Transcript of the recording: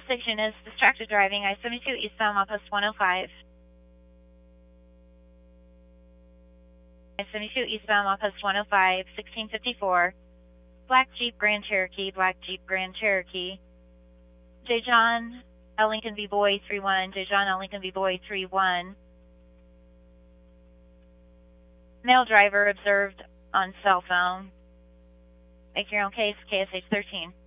6 units, distracted driving, I-72 eastbound, mile post 105. I-72 eastbound, mile post 105, 1654. Black Jeep Grand Cherokee, Black Jeep Grand Cherokee. J. John L. Lincoln V. Boy 31, J. John L. Lincoln V. Boy 31. Male driver observed on cell phone. Make your own case, KSH 13.